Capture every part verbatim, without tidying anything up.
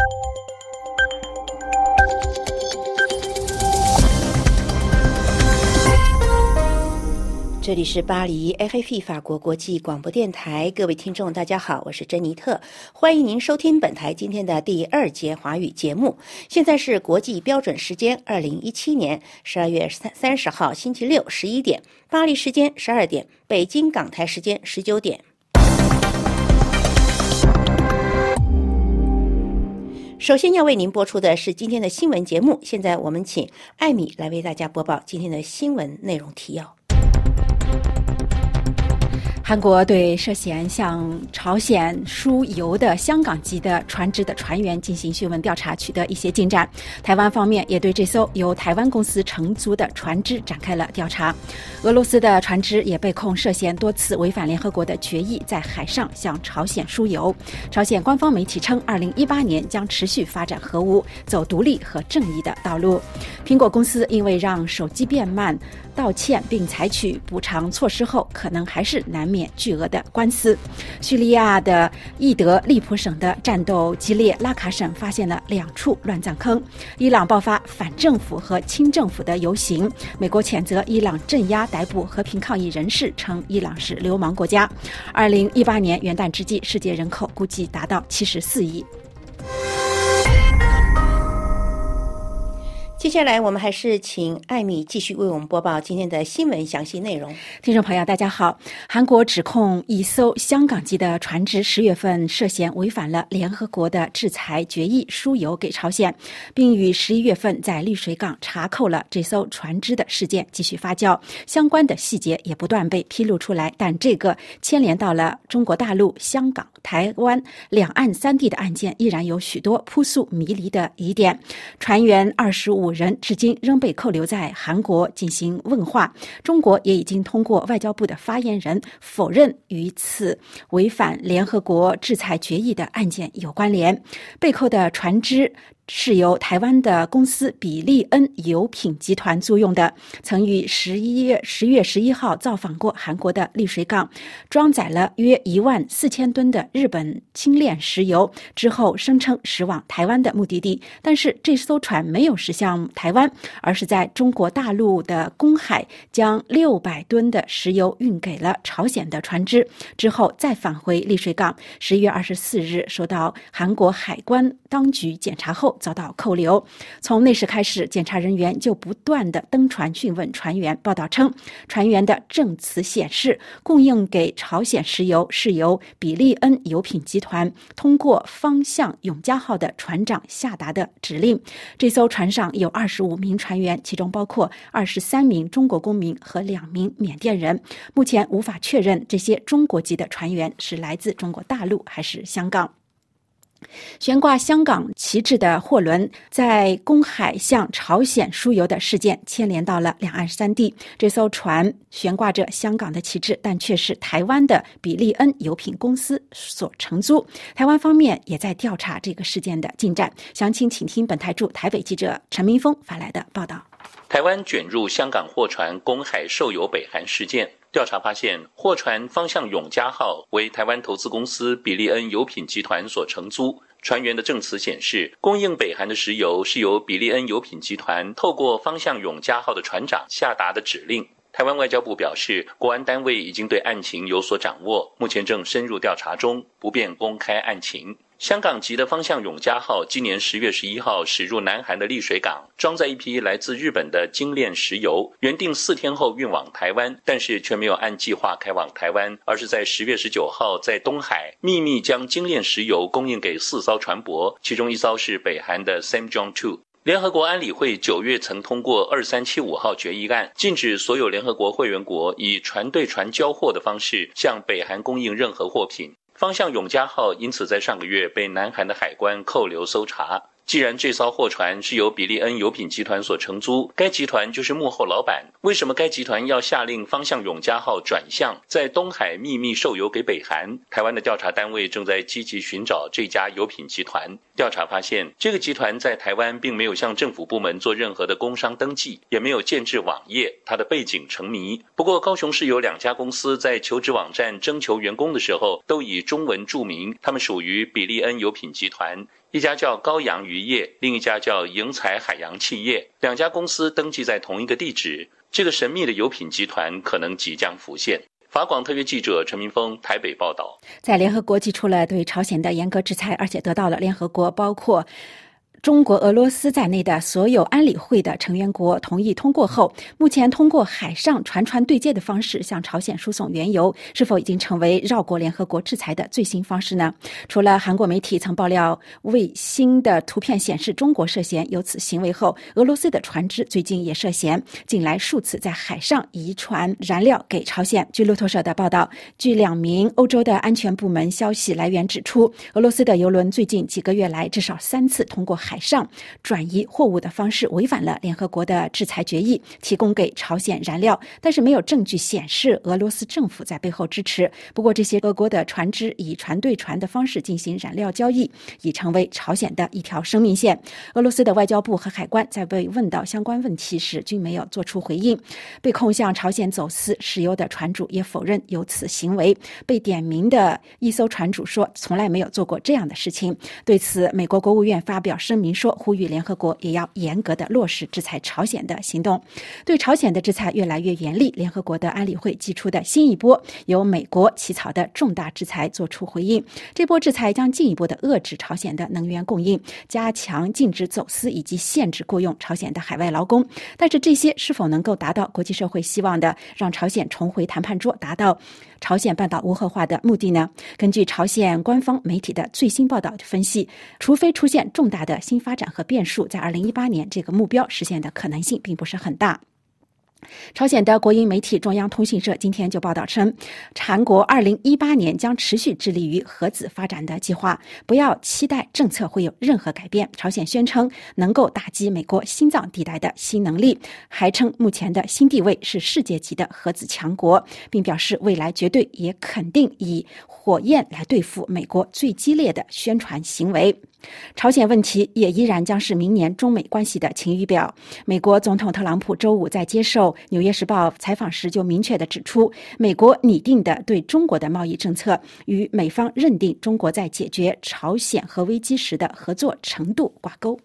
这里是巴黎 F F P 法国国际广播电台，各位听众大家好，我是珍妮特，欢迎您收听本台今天的第二节华语节目。现在是国际标准时间二零一七年十二月三十号星期六十一点，巴黎时间十二点，北京港台时间十九点。首先要为您播出的是今天的新闻节目，现在我们请艾米来为大家播报今天的新闻内容提要。 韩国对涉嫌向朝鲜输油的香港籍的船只的船员进行讯问调查，取得一些进展。台湾方面也对这艘由台湾公司承租的船只展开了调查。俄罗斯的船只也被控涉嫌多次违反联合国的决议，在海上向朝鲜输油。朝鲜官方媒体称，二零一八年将持续发展核武，走独立和正义的道路。苹果公司因为让手机变慢道歉并采取补偿措施后，可能还是难免巨额的官司。叙利亚的伊德利卜省的战斗激烈，拉卡省发现了两处乱葬坑。伊朗爆发反政府和亲政府的游行，美国谴责伊朗镇压逮捕和平抗议人士，称伊朗是流氓国家。二零一八年元旦之际，世界人口估计达到七十四亿。 接下来我们还是请艾米继续为我们播报今天的新闻详细内容。 听众朋友大家好，韩国指控一艘香港籍的船只十月份涉嫌违反了联合国的制裁决议，输油给朝鲜，并于十一月份在绿水港查扣了这艘船只的事件继续发酵，相关的细节也不断被披露出来，但这个牵连到了中国大陆、香港、台湾两岸三地的案件依然有许多扑朔迷离的疑点。船员二十五人至今仍被扣留在韩国进行问话，中国也已经通过外交部的发言人否认与此违反联合国制裁决议的案件有关联。被扣的船只是由台湾的公司比利恩油品集团租用的，曾于十一月十月十一号造访过韩国的丽水港，装载了约一万四千吨的日本精炼石油，之后声称驶往台湾的目的地。但是这艘船没有驶向台湾，而是在中国大陆的公海将六百吨的石油运给了朝鲜的船只，之后再返回丽水港。十一月二十四日受到韩国海关当局检查后遭到扣留。从那时开始，检查人员就不断的登船讯问船员。报道称，船员的证词显示，供应给朝鲜石油是由比利恩油品集团通过方向永嘉号的船长下达的指令。这艘船上有二十五名船员，其中包括二十三名中国公民和两名缅甸人。目前无法确认这些中国籍的船员是来自中国大陆还是香港。悬挂香港旗帜的货轮在公海向朝鲜输油的事件牵连到了两岸三地。这艘船悬挂着香港的旗帜，但却是台湾的比利恩油品公司所承租。台湾方面也在调查这个事件的进展。详情请听本台驻台北记者陈明峰发来的报道。 台湾卷入香港货船公海售油北韩事件，调查发现，货船方向永嘉号为台湾投资公司比利恩油品集团所承租。船员的证词显示，供应北韩的石油是由比利恩油品集团透过方向永嘉号的船长下达的指令。台湾外交部表示，国安单位已经对案情有所掌握，目前正深入调查中，不便公开案情。香港籍的方向永嘉号今年十月十一号驶入南韩的丽水港，装载一批来自日本的精炼石油，原定四天后运往台湾，但是却没有按计划开往台湾，而是在十月十九号在东海秘密将精炼石油供应给四艘船舶，其中一艘是北韩的 Samjong 二。联合国安理会九月曾通过二三七五号决议案，禁止所有联合国会员国以船对船交货的方式向北韩供应任何货品。方向永嘉号因此在上个月被南韩的海关扣留搜查。既然这艘货船是由比利恩油品集团所承租，该集团就是幕后老板，为什么该集团要下令方向永嘉号转向，在东海秘密售油给北韩？台湾的调查单位正在积极寻找这家油品集团。调查发现，这个集团在台湾并没有向政府部门做任何的工商登记，也没有建制网页，它的背景成谜。不过高雄市有两家公司在求职网站征求员工的时候都以中文注明，他们属于比利恩油品集团。 一家叫高阳渔业，另一家叫盈财海洋企业，两家公司登记在同一个地址。这个神秘的油品集团可能即将浮现。法广特约记者陈明峰台北报道。 在联合国提出了对朝鲜的严格制裁，而且得到了联合国包括中国、俄罗斯在内的所有安理会的成员国同意通过后，目前通过海上船船对接的方式向朝鲜输送原油，是否已经成为绕过联合国制裁的最新方式呢？除了韩国媒体曾爆料卫星的图片显示中国涉嫌有此行为后，俄罗斯的船只最近也涉嫌近来数次在海上移传燃料给朝鲜。据路透社的报道，据两名欧洲的安全部门消息来源指出，俄罗斯的油轮最近几个月来至少三次通过海上转移货物的方式违反了联合国的制裁决议，提供给朝鲜燃料，但是没有证据显示俄罗斯政府在背后支持。不过这些俄国的船只以船对船的方式进行燃料交易，已成为朝鲜的一条生命线。俄罗斯的外交部和海关在被问到相关问题时均没有做出回应。被控向朝鲜走私石油的船主也否认有此行为，被点名的一艘船主说从来没有做过这样的事情。对此，美国国务院发表声明说，呼吁联合国也要严格的落实制裁朝鲜的行动。对朝鲜的制裁越来越严厉，联合国的安理会祭出的新一波由美国起草的重大制裁做出回应。这波制裁将进一步的遏制朝鲜的能源供应，加强禁止走私以及限制雇佣朝鲜的海外劳工。但是这些是否能够达到国际社会希望的让朝鲜重回谈判桌，达到朝鲜半岛无核化的目的呢？根据朝鲜官方媒体的最新报道分析，除非出现重大的新发展和变数，在二零一八年这个目标实现的可能性并不是很大。朝鲜的国营媒体中央通讯社今天就报道称，韩国二零一八年将持续致力于核子发展的计划，不要期待政策会有任何改变。朝鲜宣称能够打击美国心脏地带的新能力，还称目前的新地位是世界级的核子强国，并表示未来绝对也肯定以火焰来对付美国最激烈的宣传行为。朝鲜问题也依然将是明年中美关系的晴雨表。美国总统特朗普周五在接受《纽约时报》采访时就明确地指出，美国拟定的对中国的贸易政策与美方认定中国在解决朝鲜核危机时的合作程度挂钩。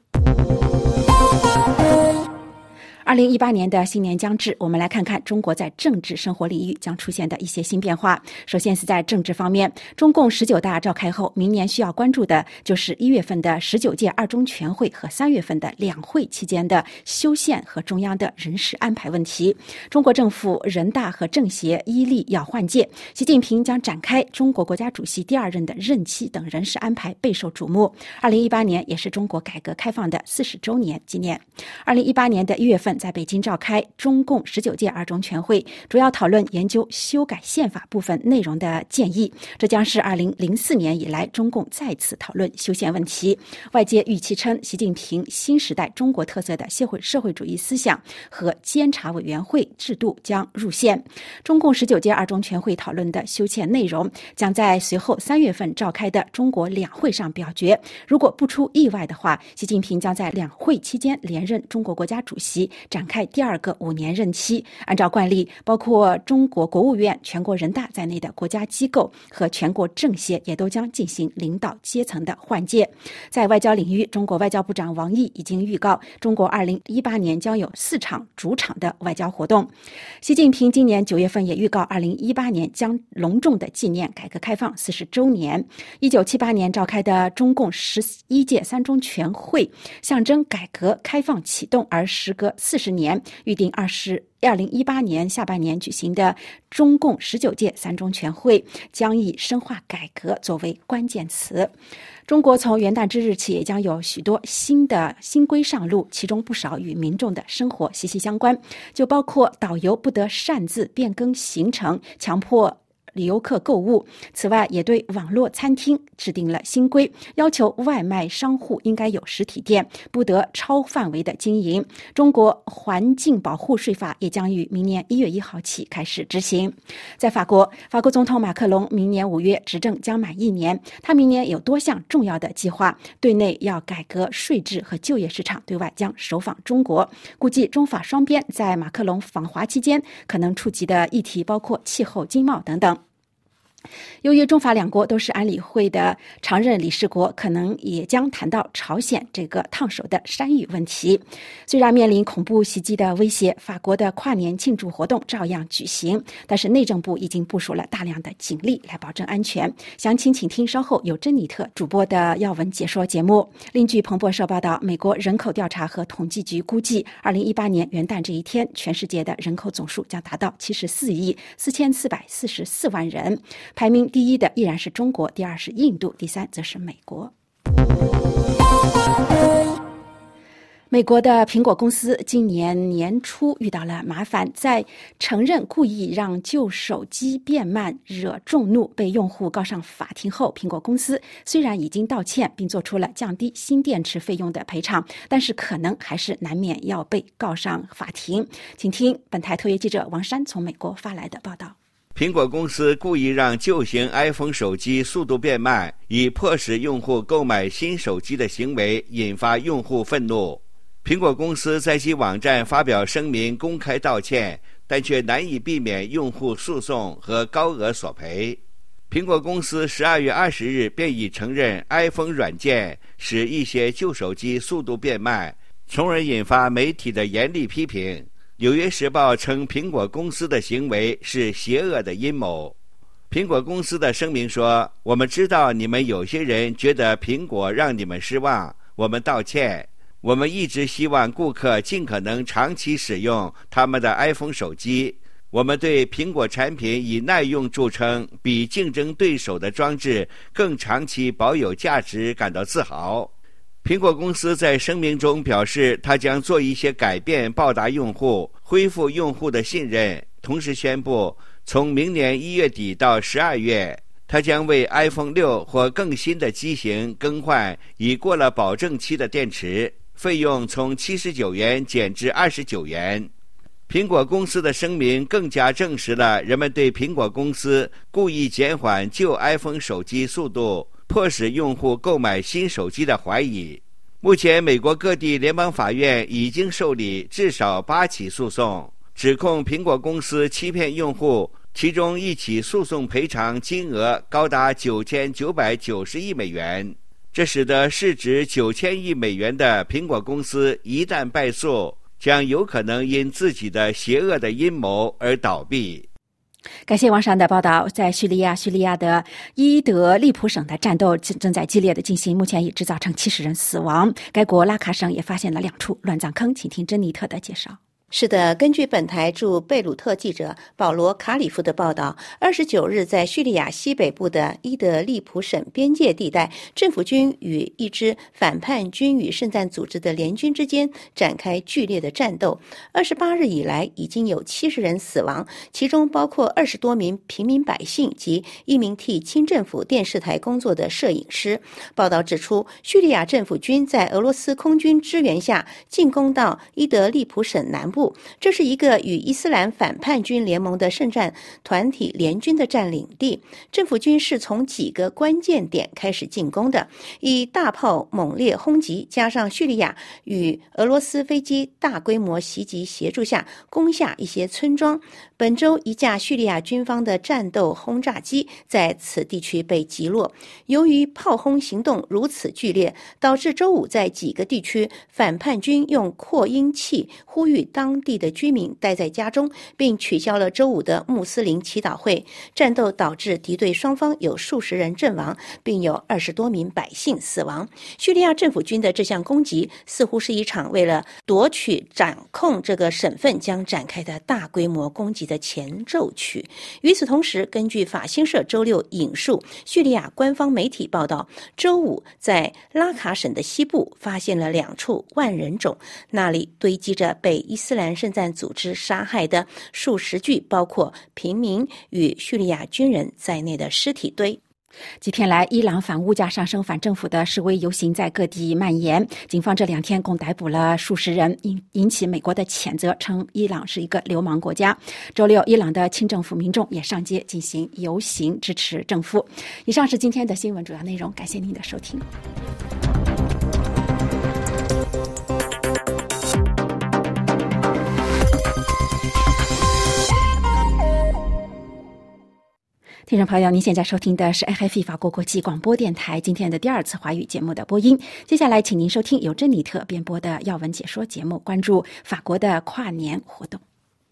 二零一八年的新年将至，我们来看看中国在政治生活领域将出现的一些新变化。首先是在政治方面，中共十九大召开后，明年需要关注的就是一月份的十九届二中全会和三月份的两会期间的修宪和中央的人事安排问题。中国政府、人大和政协依例要换届，习近平将展开中国国家主席第二任的任期等人事安排备受瞩目。二零一八年也是中国改革开放的四十周年纪念。二零一八年的一月份，在北京召开中共十九届二中全会，主要讨论研究修改宪法部分内容的建议。这将是二零零四年以来中共再次讨论修宪问题。外界预期称，习近平新时代中国特色的社会社会主义思想和监察委员会制度将入宪。中共十九届二中全会讨论的修宪内容将在随后三月份召开的中国两会上表决。如果不出意外的话，习近平将在两会期间连任中国国家主席，展开第二个五年任期。按照惯例，包括中国国务院、全国人大在内的国家机构和全国政协也都将进行领导阶层的换届。在外交领域，中国外交部长王毅已经预告，中国二零一八年将有四场主场的外交活动。习近平今年九月份也预告，二零一八年将隆重的纪念改革开放四十周年。一九七八年召开的中共十一届三中全会，象征改革开放启动，而时隔四十年，预定二十二零一八年下半年举行的中共十九届三中全会将以深化改革作为关键词。中国从元旦之日起也将有许多新的新规上路，其中不少与民众的生活息息相关，就包括导游不得擅自变更行程，强迫游客购物。此外，也对网络餐厅制定了新规，要求外卖商户应该有实体店，不得超范围的经营。中国环境保护税法也将于明年一月一号起开始执行。在法国，法国总统马克龙明年五月执政将满一年，他明年有多项重要的计划，对内要改革税制和就业市场，对外将首访中国。估计中法双边在马克龙访华期间可能触及的议题包括气候、经贸等等。 由于中法两国都是安理会的常任理事国，可能也将谈到朝鲜这个烫手的山芋问题。虽然面临恐怖袭击的威胁，法国的跨年庆祝活动照样举行，但是内政部已经部署了大量的警力来保证安全。详情请听稍后由珍妮特主播的要闻解说节目。另据彭博社报道，美国人口调查和统计局估计，二零一八年元旦这一天，全世界的人口总数将达到七十四亿四千四百四十四万人。排名第一的依然是中国，第二是印度，第三则是美国。美国的苹果公司今年年初遇到了麻烦，在承认故意让旧手机变慢惹众怒，被用户告上法庭后，苹果公司虽然已经道歉并做出了降低新电池费用的赔偿，但是可能还是难免要被告上法庭。请听本台特约记者王珊从美国发来的报道。 苹果公司故意让旧型 iPhone 手机速度变慢，以迫使用户购买新手机的行为引发用户愤怒。苹果公司在其网站发表声明公开道歉，但却难以避免用户诉讼和高额索赔。苹果公司十二月二十日便已承认 iPhone 软件使一些旧手机速度变慢，从而引发媒体的严厉批评。纽约时报称苹果公司的行为是邪恶的阴谋。苹果公司的声明说，我们知道你们有些人觉得苹果让你们失望，我们道歉。我们一直希望顾客尽可能长期使用他们的 iPhone 手机。我们对苹果产品以耐用著称，比竞争对手的装置更长期保有价值感到自豪。苹果公司在声明中表示，它将做一些改变报答用户，恢复用户的信任，同时宣布从明年一月底到十二月，它将为 iPhone 六或更新的机型更换已过了保证期的电池，费用从七十九元减至二十九元。苹果公司的声明更加证实了人们对苹果公司故意减缓旧 iPhone 手机速度，迫使用户购买新手机的怀疑。目前美国各地联邦法院已经受理至少八起诉讼，指控苹果公司欺骗用户，其中一起诉讼赔偿金额高达九千九百九十亿美元。这使得市值九千亿美元的苹果公司一旦败诉，将有可能因自己的邪恶的阴谋而倒闭。 感谢王珊的报道。在叙利亚，叙利亚的伊德利卜省的战斗正在激烈的进行，目前已制造成七十人死亡。该国拉卡省也发现了两处乱葬坑，请听珍妮特的介绍。 是的，根据本台驻贝鲁特记者保罗·卡里夫的报道，二十九日在叙利亚西北部的伊德利卜省边界地带，政府军与一支反叛军与圣战组织的联军之间展开剧烈的战斗。二十八日以来，已经有七十人死亡，其中包括二十多名平民百姓及一名替清政府电视台工作的摄影师。报道指出，叙利亚政府军在俄罗斯空军支援下进攻到伊德利卜省南部，这是一个与伊斯兰反叛军联盟的圣战团体联军的占领地。政府军是从几个关键点开始进攻的，以大炮猛烈轰击加上叙利亚与俄罗斯飞机大规模袭击协助下，攻下一些村庄。本周一架叙利亚军方的战斗轰炸机在此地区被击落。由于炮轰行动如此剧烈，导致周五在几个地区反叛军用扩音器呼吁当地的居民待在家中，并取消了周五的穆斯林祈祷会。战斗导致敌对双方有数十人阵亡，并有二十多名百姓死亡。叙利亚政府军的这项攻击似乎是一场为了夺取掌控这个省份将展开的大规模攻击的前奏曲。与此同时，根据法新社周六引述叙利亚官方媒体报道，周五在拉卡省的西部发现了两处万人冢，那里堆积着被伊斯兰圣战组织杀害的数十具包括平民与叙利亚军人在内的尸体堆。 几天来，伊朗反物价上升、反政府的示威游行在各地蔓延。警方这两天共逮捕了数十人，引引起美国的谴责，称伊朗是一个流氓国家。周六，伊朗的亲政府民众也上街进行游行，支持政府。以上是今天的新闻主要内容，感谢您的收听。听众朋友，您现在收听的是 R F I 法国国际广播电台今天的第二次华语节目的播音。接下来请您收听由珍妮特编播的要闻解说节目，关注法国的跨年活动。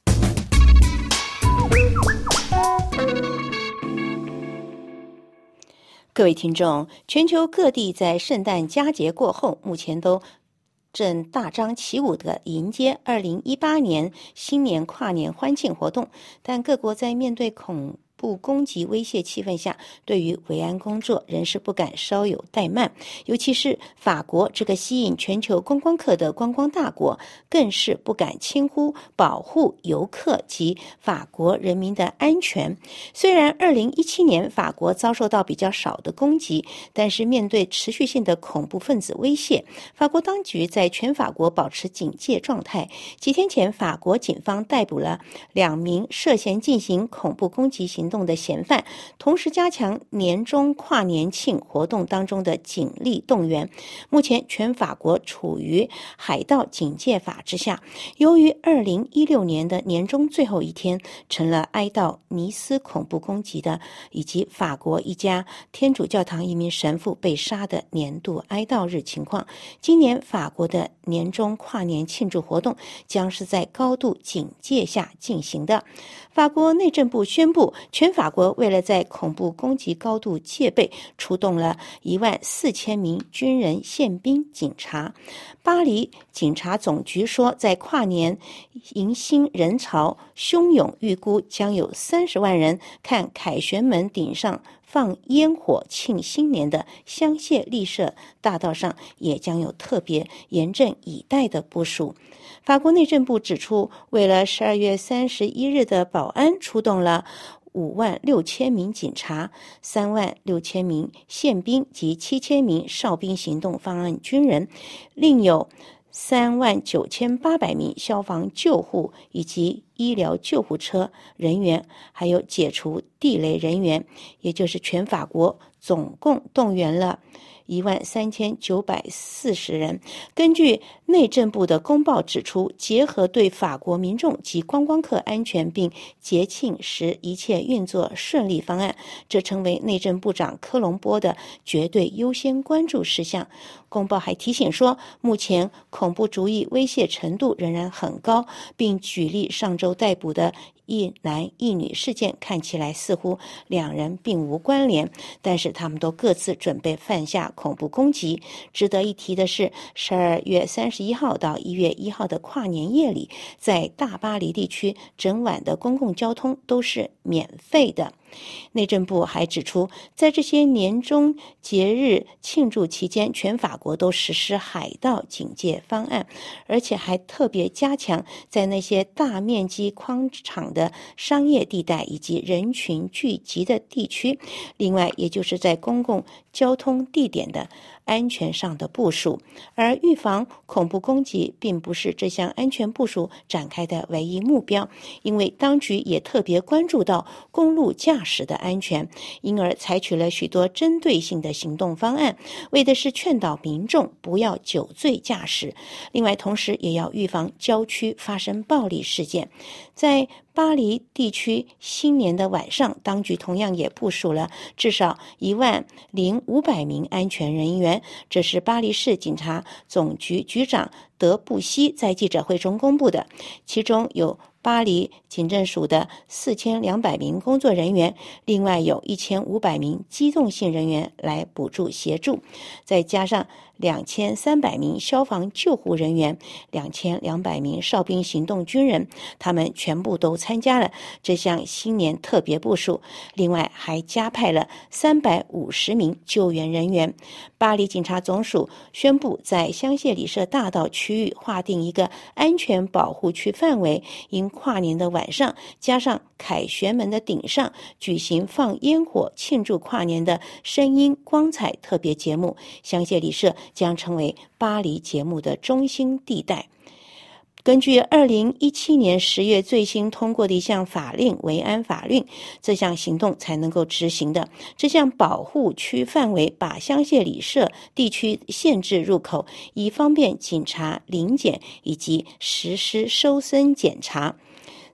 各位听众，全球各地在圣诞佳节过后，目前都正大张旗鼓地迎接二零一八年新年跨年欢庆活动，但各国在面对恐不攻击威胁气氛下，对于维安工作仍是不敢稍有怠慢。尤其是法国这个吸引全球观光客的观光大国，更是不敢轻忽保护游客及法国人民的安全。虽然二零一七年法国遭受到比较少的攻击，但是面对持续性的恐怖分子威胁，法国当局在全法国保持警戒状态。几天前，法国警方逮捕了两名涉嫌进行恐怖攻击行动的嫌犯，同时加强年中跨年庆活动当中的警力动员。目前全法国处于海盗警戒法之下。由于二零一六年的年中最后一天成了哀悼尼斯恐怖攻击的以及法国一家天主教堂一名神父被杀的年度哀悼日情况，今年法国的年中跨年庆祝活动将是在高度警戒下进行的。法国内政部宣布，全法国为了在恐怖攻击高度戒备，出动了一万四千名军人、宪兵、警察。巴黎警察总局说，在跨年迎新人潮汹涌，预估将有三十万人看凯旋门顶上放烟火庆新年的香榭丽舍大道上也将有特别严阵以待的部署。法国内政部指出，为了十二月三十一日的保安，出动了五万六千名警察、三万六千名宪兵及七千名哨兵行动方案军人，另有三万九千八百名消防救护以及医疗救护车人员，还有解除地雷人员，也就是全法国总共动员了一万三千九百四十人。根据内政部的公报指出，结合对法国民众及观光客安全并节庆时一切运作顺利方案，这成为内政部长科隆波的绝对优先关注事项。公报还提醒说，目前恐怖主义威胁程度仍然很高，并举例上周逮捕的一男一女事件，看起来似乎两人并无关联，但是他们都各自准备犯下恐怖攻击。值得一提的是，十二月三十一号到一月一号的跨年夜里，在大巴黎地区整晚的公共交通都是免费的。内政部还指出，在这些年中节日庆祝期间，全法国都实施海盗警戒方案，而且还特别加强在那些大面积宽敞的商业地带以及人群聚集的地区，另外也就是在公共交通地点的安全上的部署。而预防恐怖攻击并不是这项安全部署展开的唯一目标，因为当局也特别关注到公路驾驶的安全，因而采取了许多针对性的行动方案，为的是劝导民众不要酒醉驾驶。另外，同时也要预防郊区发生暴力事件。在巴黎地区新年的晚上，当局同样也部署了至少一万零五百名安全人员，这是巴黎市警察总局局长德布西在记者会中公布的，其中有巴黎警政署的四千两百名工作人员，另外有一千五百名机动性人员来补助协助，再加上两千三百名消防救护人员、两千两百名哨兵行动军人，他们全部都参加了这项新年特别部署。另外还加派了三百五十名救援人员。巴黎警察总署宣布，在香榭丽舍大道区域划定一个安全保护区范围，因跨年的晚上加上凯旋门的顶上举行放烟火庆祝跨年的声音光彩特别节目，香榭丽舍将成为巴黎节目的中心地带。根据二零一七年十月最新通过的一项法令维安法令，这项行动才能够执行的。这项保护区范围把香榭丽舍地区限制入口，以方便警察临检以及实施搜身检查。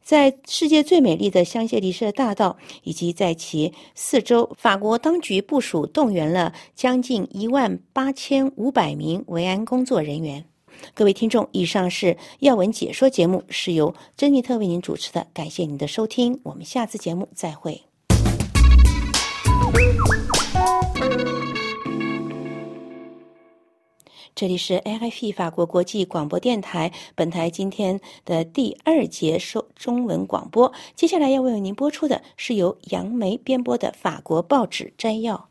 在世界最美丽的香榭丽舍大道以及在其四周，法国当局部署动员了将近一万八千五百名维安工作人员。各位听众，以上是要闻解说节目，是由珍妮特为您主持的，感谢您的收听，我们下次节目再会。这里是 A F P 法国国际广播电台，本台今天的第二节收中文广播。接下来要为您播出的是由杨梅编播的法国报纸摘要。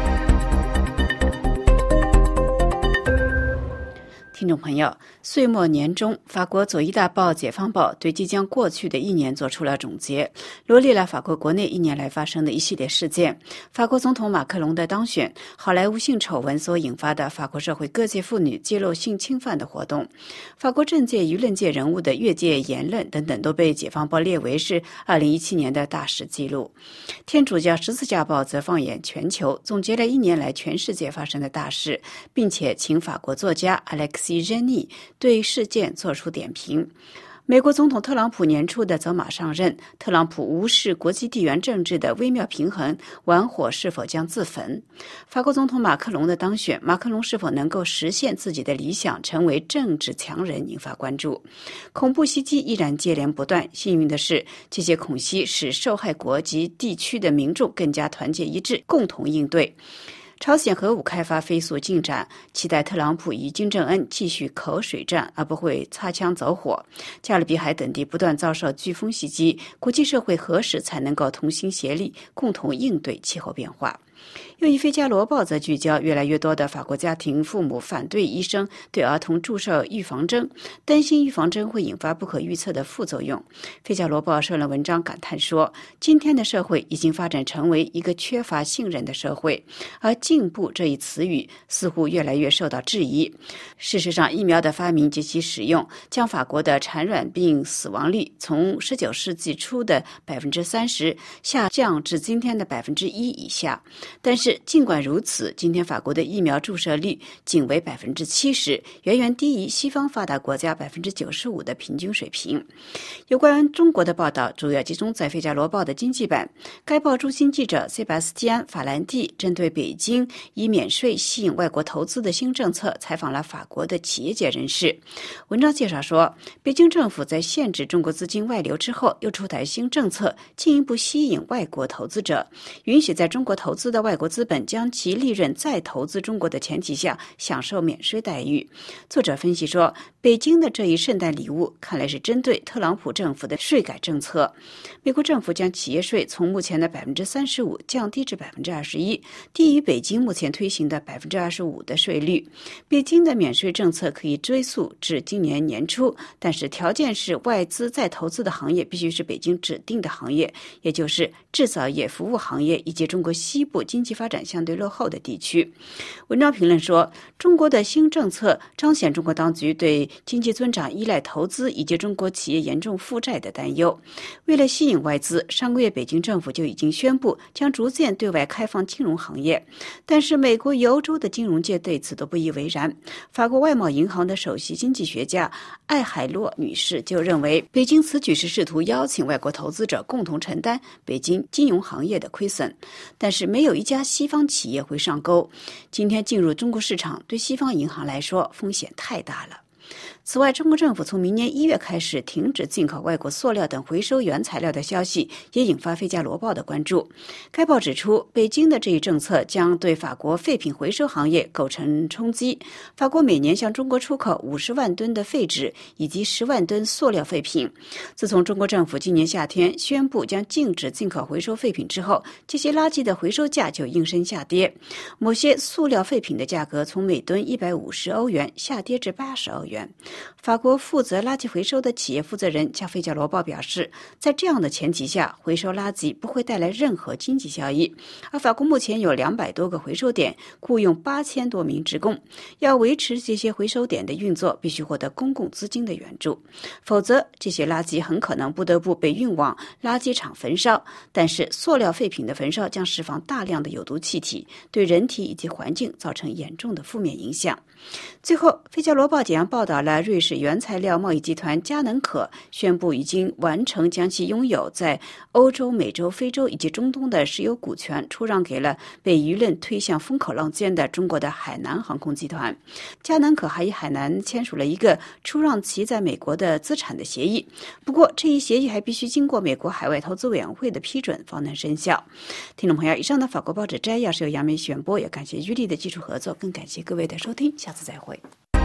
听众朋友，岁末年终，法国左翼大报《解放报》对即将过去的一年做出了总结，罗列了法国国内一年来发生的一系列事件。法国总统马克龙的当选，好莱坞性丑闻所引发的法国社会各界妇女揭露性侵犯的活动，法国政界、舆论界人物的越界言论等等，都被《解放报》列为是二零一七年的大事记录。天主教十字架报则放眼全球，总结了一年来全世界发生的大事，并且请法国作家 Alex Jenny 对事件作出点评。美国总统特朗普年初的走马上任，特朗普无视国际地缘政治的微妙平衡，玩火是否将自焚？法国总统马克龙的当选，马克龙是否能够实现自己的理想，成为政治强人，引发关注。恐怖袭击依然接连不断，幸运的是，这些恐袭使受害国及地区的民众更加团结一致，共同应对。朝鲜核武开发飞速进展，期待特朗普与金正恩继续口水战，而不会擦枪走火。加勒比海等地不断遭受飓风袭击，国际社会何时才能够同心协力，共同应对气候变化？由于《费加罗报》则聚焦越来越多的法国家庭父母反对医生对儿童注射预防针，担心预防针会引发不可预测的副作用。《费加罗报》社论文章感叹说，今天的社会已经发展成为一个缺乏信任的社会，而进步这一词语似乎越来越受到质疑。事实上，疫苗的发明及其使用将法国的产卵病死亡率从十九世纪初的百分之三十下降至今天的百分之一以下。但是尽管如此，今天法国的疫苗注射率仅为百分之七十，远远低于西方发达国家百分之九十五的平均水平。有关中国的报道主要集中在《费加罗报》的经济版。该报驻新记者塞巴斯蒂安·法兰蒂针对北京以免税吸引外国投资的新政策采访了法国的企业界人士。文章介绍说，北京政府在限制中国资金外流之后，又出台新政策，进一步吸引外国投资者，允许在中国投资的外国资本将其利润再投资中国的前提下享受免税待遇。作者分析说，北京的这一圣诞礼物看来是针对特朗普政府的税改政策。美国政府将企业税从目前的百分之三十五降低至百分之二十一，低于北京目前推行的百分之二十五的税率。北京的免税政策可以追溯至今年年初，但是条件是外资再投资的行业必须是北京指定的行业，也就是制造业、服务行业以及中国西部经济发展相对落后的地区。文章评论说，中国的新政策彰显中国当局对经济增长依赖投资以及中国企业严重负债的担忧。为了吸引外资，上个月北京政府就已经宣布将逐渐对外开放金融行业，但是美国与欧洲的金融界对此都不以为然。法国外贸银行的首席经济学家艾海洛女士就认为，北京此举是试图邀请外国投资者共同承担北京金融行业的亏损，但是没有一家西方企业会上钩。今天进入中国市场对西方银行来说风险太大了。此外，中国政府从明年一月开始停止进口外国塑料等回收原材料的消息也引发《费加罗报》的关注。该报指出，北京的这一政策将对法国废品回收行业构成冲击。法国每年向中国出口五十万吨的废纸以及十万吨塑料废品。自从中国政府今年夏天宣布将禁止进口回收废品之后，这些垃圾的回收价就应声下跌。某些塑料废品的价格从每吨一百五十欧元下跌至八十欧元。法国负责垃圾回收的企业负责人向《费加罗报》表示，在这样的前提下，回收垃圾不会带来任何经济效益。而法国目前有两百多个回收点，雇用八千多名职工。要维持这些回收点的运作，必须获得公共资金的援助，否则这些垃圾很可能不得不被运往垃圾场焚烧。但是，塑料废品的焚烧将释放大量的有毒气体，对人体以及环境造成严重的负面影响。最后，《费加罗报》简阳报报道了瑞士原材料贸易集团佳能可宣布已经完成将其拥有在欧洲、美洲、非洲以及中东的石油股权出让给了被舆论推向风口浪尖的中国的海南航空集团。佳能可还与海南签署了一个出让其在美国的资产的协议，不过这一协议还必须经过美国海外投资委员会的批准方能生效。听众朋友，以上的法国报纸摘要是由杨梅选播，也感谢于力的技术合作，更感谢各位的收听，下次再会。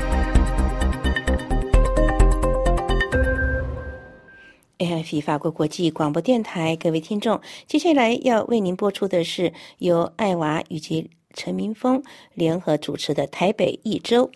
A F P 法国国际广播电台，各位听众，接下来要为您播出的是由艾娃以及陈明峰联合主持的台北一周。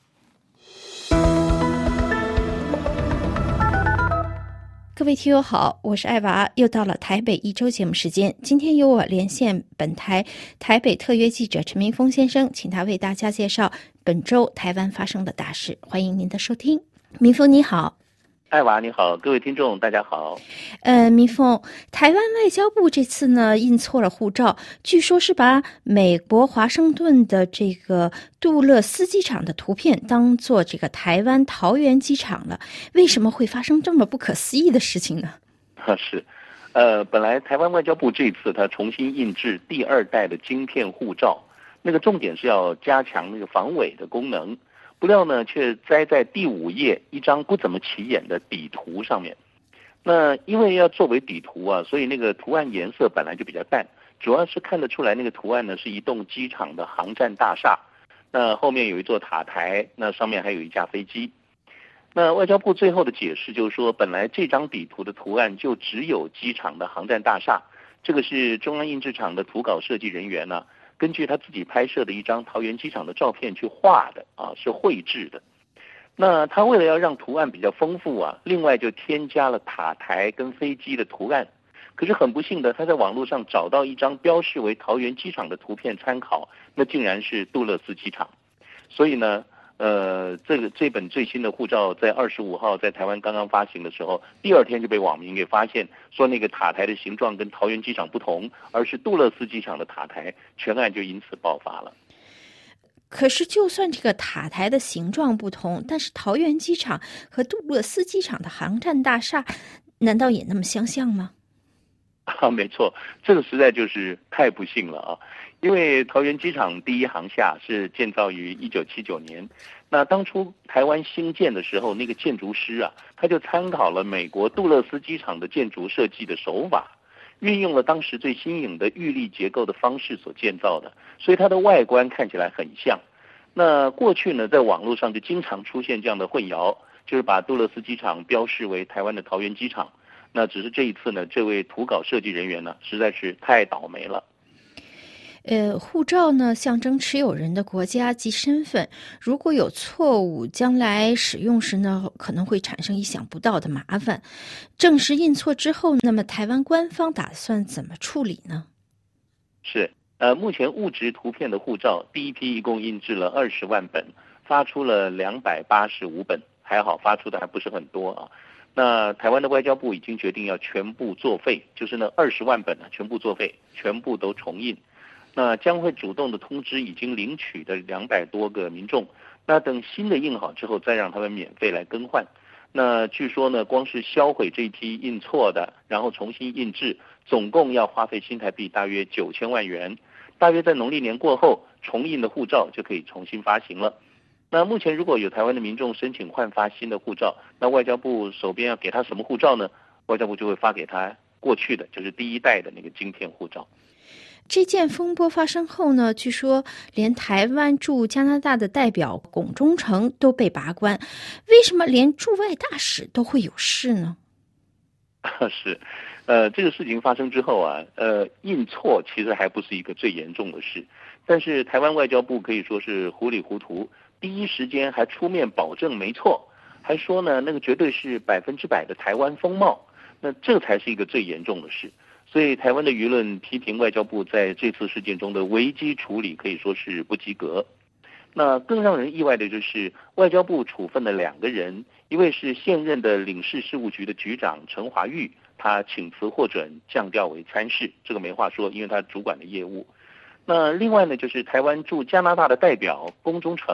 各位听友好，我是艾娃，又到了台北一周节目时间。今天由我连线本台台北特约记者陈明峰先生，请他为大家介绍本周台湾发生的大事。欢迎您的收听。明峰你好。 艾娃你好，各位听众大家好。 呃，明峰，台湾外交部这次呢印错了护照，据说是把美国华盛顿的这个杜勒斯机场的图片当做这个台湾桃园机场了。为什么会发生这么不可思议的事情呢？ 是，呃，本来台湾外交部这次它重新印制第二代的晶片护照，那个重点是要加强那个防伪的功能。不料呢，却栽在第五页一张不怎么起眼的底图上面。那因为要作为底图啊，所以那个图案颜色本来就比较淡，主要是看得出来那个图案呢是一栋机场的航站大厦，那后面有一座塔台，那上面还有一架飞机。那外交部最后的解释就是说，本来这张底图的图案就只有机场的航站大厦，这个是中央印制厂的图稿设计人员呢、啊。根据他自己拍摄的一张桃园机场的照片去画的啊，是绘制的。那他为了要让图案比较丰富啊，另外就添加了塔台跟飞机的图案。可是很不幸的，他在网络上找到一张标示为桃园机场的图片参考，那竟然是杜勒斯机场。所以呢，呃，这个这本最新的护照在二十五号在台湾刚刚发行的时候，第二天就被网民给发现，说那个塔台的形状跟桃园机场不同，而是杜勒斯机场的塔台，全案就因此爆发了。 可是就算这个塔台的形状不同，但是桃园机场和杜勒斯机场的航站大厦难道也那么相像吗？ 啊，没错，这个实在就是太不幸了啊！因为桃园机场第一航厦是建造于一九七九年，那当初台湾兴建的时候，那个建筑师啊，他就参考了美国杜勒斯机场的建筑设计的手法，运用了当时最新颖的预立结构的方式所建造的，所以它的外观看起来很像。那过去呢，在网络上就经常出现这样的混淆，就是把杜勒斯机场标示为台湾的桃园机场。那只是这一次呢，这位图稿设计人员呢，实在是太倒霉了。 呃，护照呢象征持有人的国家及身份，如果有错误，将来使用时呢可能会产生意想不到的麻烦。证实印错之后，那么台湾官方打算怎么处理呢？ 是，呃，目前物质图片的护照第一批一共印制了二十万本，发出了两百八十五本，还好发出的还不是很多啊。那台湾的外交部已经决定要全部作废，就是那二十万本呢、啊、全部作废，全部都重印。那将会主动的通知已经领取的两百多个民众，那等新的印好之后，再让他们免费来更换。那据说呢，光是销毁这一批印错的，然后重新印制，总共要花费新台币大约九千万元。大约在农历年过后，重印的护照就可以重新发行了。那目前如果有台湾的民众申请换发新的护照，那外交部手边要给他什么护照呢？外交部就会发给他过去的，就是第一代的那个晶片护照。 这件风波发生后呢，据说连台湾驻加拿大的代表龚忠诚都被拔关，为什么连驻外大使都会有事呢？ 是，呃，这个事情发生之后啊，呃，印错其实还不是一个最严重的事，但是台湾外交部可以说是糊里糊涂，第一时间还出面保证没错，还说呢那个绝对是百分之百的台湾风貌，那这才是一个最严重的事。所以台湾的舆论批评外交部在这次事件中的危机处理可以说是不及格。那更让人意外的就是外交部处分了两个人，一位是现任的领事事务局的局长陈华玉，他请辞获准降调为参事，这个没话说，因为他主管的业务。那另外呢，就是台湾驻加拿大的代表龚忠诚，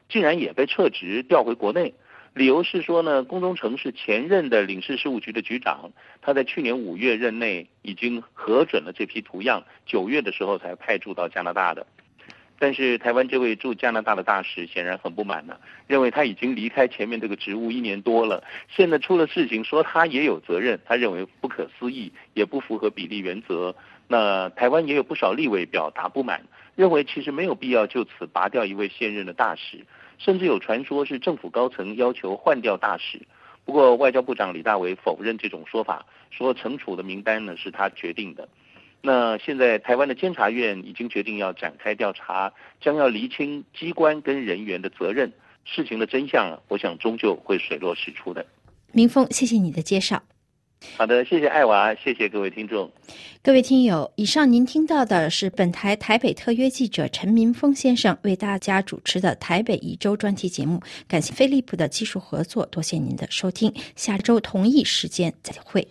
竟然也被撤职调回国内。理由是说呢，龚中诚是前任的领事事务局的局长，他在去年五月任内已经核准了这批图样，九月的时候才派驻到加拿大的。但是台湾这位驻加拿大的大使显然很不满呢，认为他已经离开前面这个职务一年多了，现在出了事情，说他也有责任，他认为不可思议，也不符合比例原则。那台湾也有不少立委表达不满，认为其实没有必要就此拔掉一位现任的大使，甚至有传说是政府高层要求换掉大使。不过外交部长李大为否认这种说法，说惩处的名单呢是他决定的。那现在台湾的监察院已经决定要展开调查，将要厘清机关跟人员的责任，事情的真相我想终究会水落石出的。 明峰，谢谢你的介绍。 好的，谢谢艾娃，谢谢各位听众。 各位听友，以上您听到的是本台台北特约记者陈明峰先生为大家主持的台北一周专题节目，感谢飞利浦的技术合作，多谢您的收听，下周同一时间再会。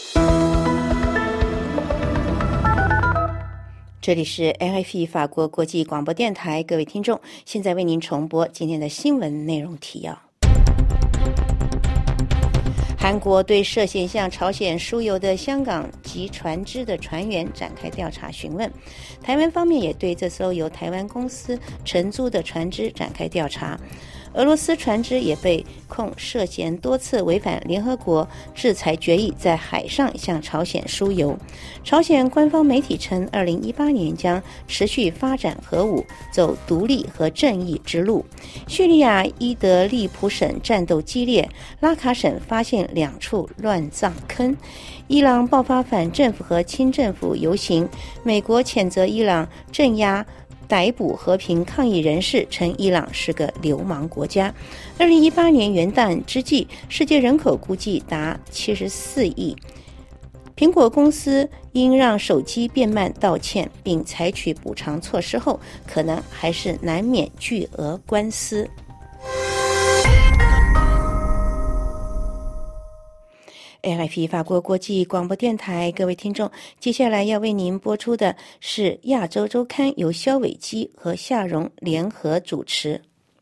这里是 R F I 法国国际广播电台，各位听众，现在为您重播今天的新闻内容提要。韩国对涉嫌向朝鲜输油的香港籍船只的船员展开调查询问，台湾方面也对这艘由台湾公司承租的船只展开调查。俄罗斯船只也被控涉嫌多次违反联合国制裁决议，在海上向朝鲜输油。朝鲜官方媒体称，二零一八年将持续发展核武，走独立和正义之路。叙利亚伊德利卜省战斗激烈，拉卡省发现两处乱葬坑。伊朗爆发反政府和亲政府游行，美国谴责伊朗镇压逮捕和平抗议人士，称伊朗是个流氓国家。二零一八年元旦之际，世界人口估计达七十四亿。苹果公司因让手机变慢道歉，并采取补偿措施后，可能还是难免巨额官司。R F I 法国国际广播电台，各位听众，接下来要为您播出的是亚洲周刊，由肖伟基和夏荣联合主持。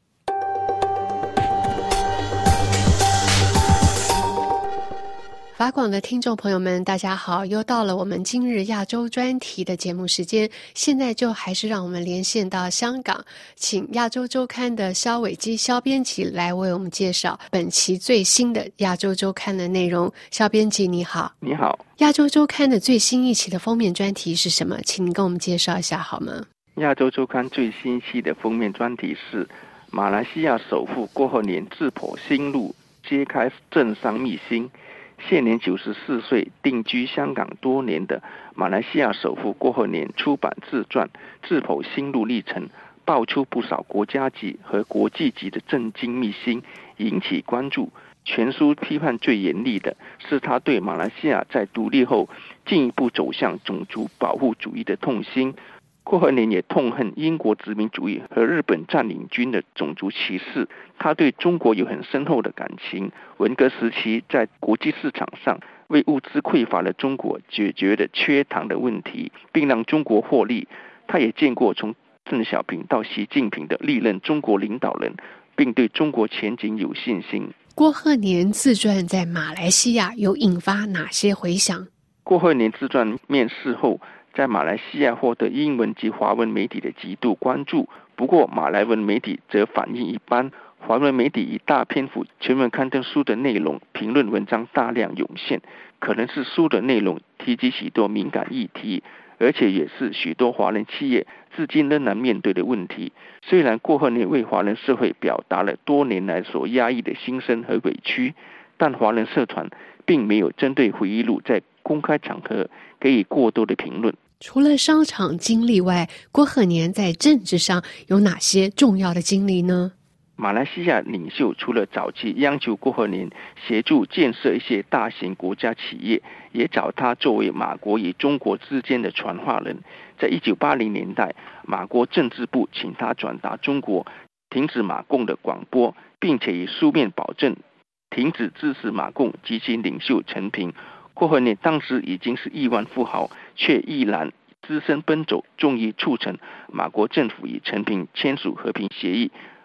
法广的听众朋友们，大家好，又到了我们今日亚洲专题的节目时间。现在就还是让我们连线到香港，请亚洲周刊的肖伟基肖编辑来为我们介绍本期最新的亚洲周刊的内容。肖编辑你好。 你好。 亚洲周刊的最新一期的封面专题是什么？请你跟我们介绍一下好吗？ 亚洲周刊最新期的封面专题是马来西亚首富郭鹤年自剖心路，揭开政商秘辛。现年九十四岁，定居香港多年的马来西亚首富郭鹤年出版自传，自剖心路历程，爆出不少国家级和国际级的震惊秘辛，引起关注。全书批判最严厉的是他对马来西亚在独立后进一步走向种族保护主义的痛心。郭鹤年也痛恨英国殖民主义和日本占领军的种族歧视，他对中国有很深厚的感情。文革时期在国际市场上为物资匮乏的中国解决了缺糖的问题，并让中国获利。他也见过从邓小平到习近平的历任中国领导人，并对中国前景有信心。 郭鹤年自传在马来西亚有引发哪些回响？ 郭鹤年自传面世后，在马来西亚获得英文及华文媒体的极度关注，不过马来文媒体则反应一般。华文媒体以大篇幅全文刊登书的内容，评论文章大量涌现，可能是书的内容提及许多敏感议题，而且也是许多华人企业至今仍然面对的问题。虽然郭鹤年为华人社会表达了多年来所压抑的心声和委屈，但华人社团并没有针对回忆录在公开场合给予过多的评论。 除了商场经历外，郭鹤年在政治上有哪些重要的经历呢？ 马来西亚领袖除了早期央求郭鹤年协助建设一些大型国家企业，也找他作为马国与中国之间的传话人。在一九八零年代，马国政治部请他转达中国停止马共的广播，并且以书面保证停止支持马共及其领袖陈平。郭鹤年当时已经是亿万富豪，却毅然只身奔走，终于促成马国政府与陈平签署和平协议。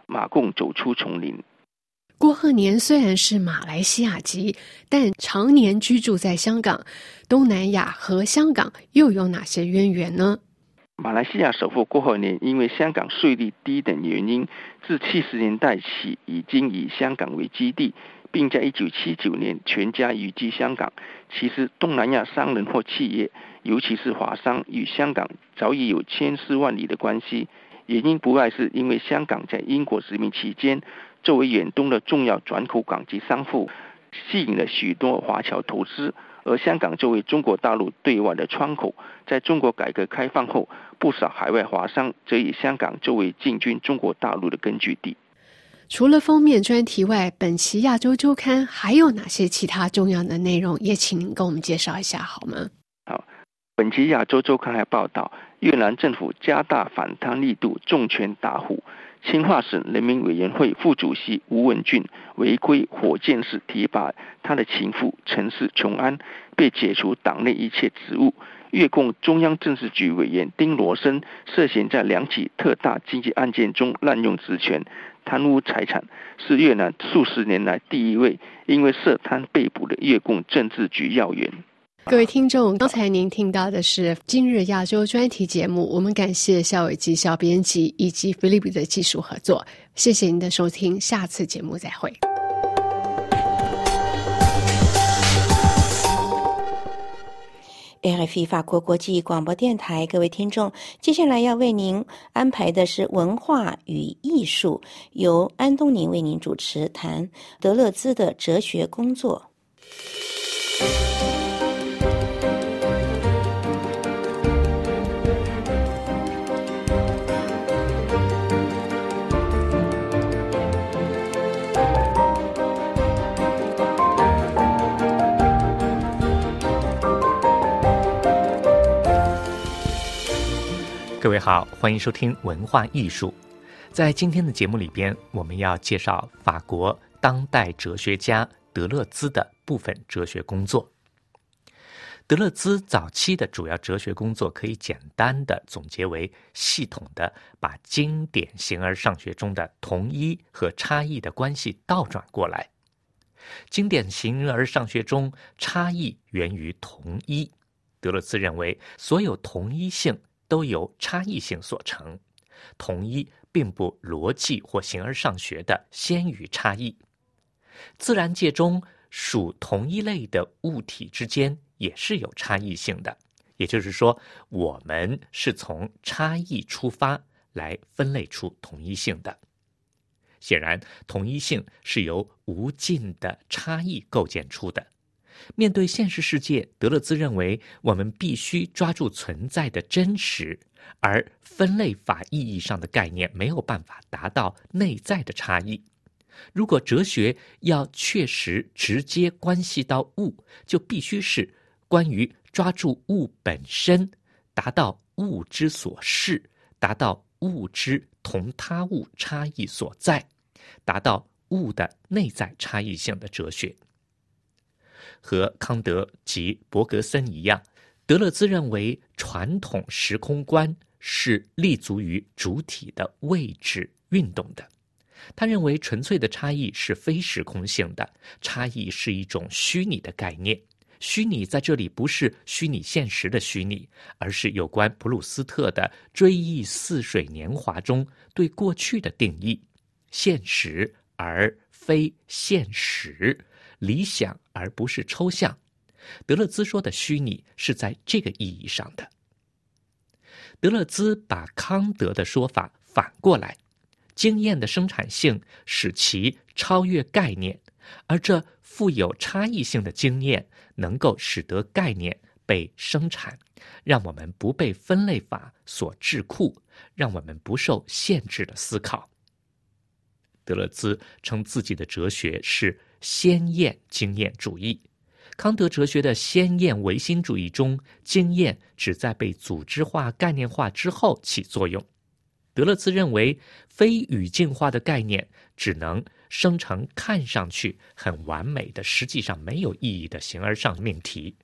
马共走出丛林。 郭鹤年虽然是马来西亚籍，但常年居住在香港。东南亚和香港又有哪些渊源呢？ 马来西亚首富郭鹤年因为香港税率低等原因，自七十年代起已经以香港为基地，并在一九七九年全家移居香港。其实东南亚商人或企业，尤其是华商，与香港早已有千丝万缕的关系，原因不外是因为香港在英国殖民期间作为远东的重要转口港及商埠，吸引了许多华侨投资，而香港作为中国大陆对外的窗口，在中国改革开放后，不少海外华商则以香港作为进军中国大陆的根据地。 除了封面专题外，本期亚洲周刊还有哪些其他重要的内容？也请您跟我们介绍一下好吗？ 好，本期亚洲周刊还报道，越南政府加大反贪力度，重拳打虎。清化省人民委员会副主席吴文俊违规火箭式提拔他的情妇陈氏琼安，被解除党内一切职务。越共中央政治局委员丁罗生涉嫌在两起特大经济案件中滥用职权、贪污财产，是越南数十年来第一位因为涉贪被捕的越共政治局要员。 各位听众，刚才您听到的是今日亚洲专题节目，我们感谢肖伟基肖编辑以及菲利比的技术合作。谢谢您的收听，下次节目再会。 A F P 法国国际广播电台，各位听众，接下来要为您安排的是文化与艺术，由安东尼为您主持，谈德勒兹的哲学工作。 各位好，欢迎收听文化艺术。在今天的节目里边，我们要介绍法国当代哲学家德勒兹的部分哲学工作。德勒兹早期的主要哲学工作可以简单的总结为系统的把经典形而上学中的同一和差异的关系倒转过来。经典形而上学中，差异源于同一。德勒兹认为，所有同一性都由差异性所成，同一并不逻辑或形而上学的先于差异。自然界中属同一类的物体之间也是有差异性的，也就是说，我们是从差异出发来分类出同一性的。显然，同一性是由无尽的差异构建出的。面对现实世界，德勒兹认为我们必须抓住存在的真实，而分类法意义上的概念没有办法达到内在的差异。如果哲学要确实直接关系到物，就必须是关于抓住物本身，达到物之所是，达到物之同他物差异所在，达到物的内在差异性的哲学。和康德及伯格森一样，德勒兹认为传统时空观是立足于主体的位置运动的。他认为纯粹的差异是非时空性的，差异是一种虚拟的概念。虚拟在这里不是虚拟现实的虚拟，而是有关普鲁斯特的《追忆似水年华》中对过去的定义：现实而非现实，理想而不是抽象。德勒兹说的虚拟是在这个意义上的。德勒兹把康德的说法反过来，经验的生产性使其超越概念，而这富有差异性的经验能够使得概念被生产，让我们不被分类法所桎梏，让我们不受限制的思考。德勒兹称自己的哲学是先验经验主义。康德哲学的先验唯心主义中，经验只在被组织化、概念化之后起作用。德勒兹认为，非语境化的概念只能生成看上去很完美的，实际上没有意义的形而上命题。比